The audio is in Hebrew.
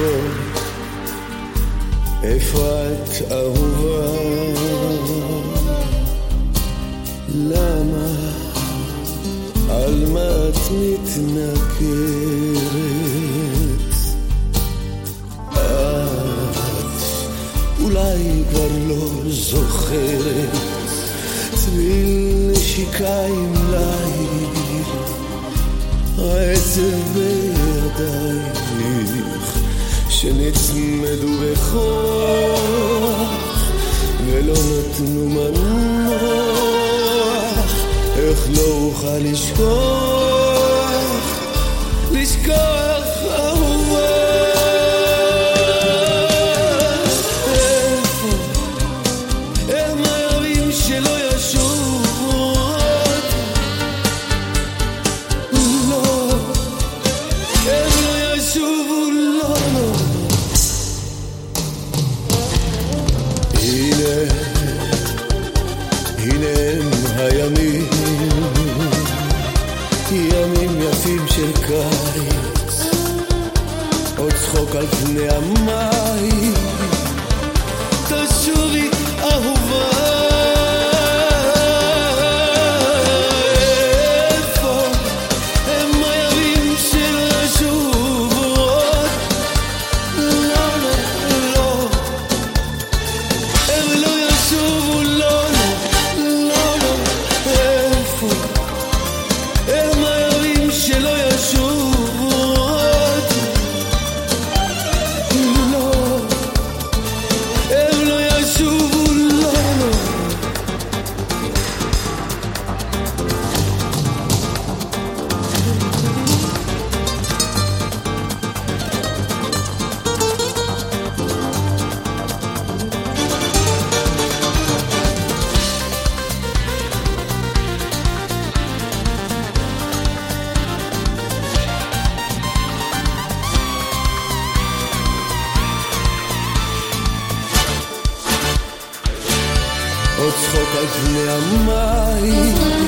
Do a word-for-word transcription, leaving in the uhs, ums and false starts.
איפה את אהובה? למה? על מה את מתנכרת? את אולי כבר לא זוכרת צליל נשיקה עם ליל, העצב בידייך שנצמדו בכוח ולא נתנו מנוח. איך לא אוכל לשכוח, לשכוח אהובה? איפה הם הימים שלא ישובו עוד? לא, הם לא ישובו, לא, לא. הנה, הנה הם הימים, ימים יפים של קיץ, עוד צחוק על פני המים. תשובי אהובה, איפה הם הימים שלא ישובו עוד? לא, לא, לא, הם לא ישובו, לא, לא, לא, לא. איפה הם הימים שלא ישובו עוד? לא, הם לא ישובו, לא, לא. עוד צחוק על פני המים.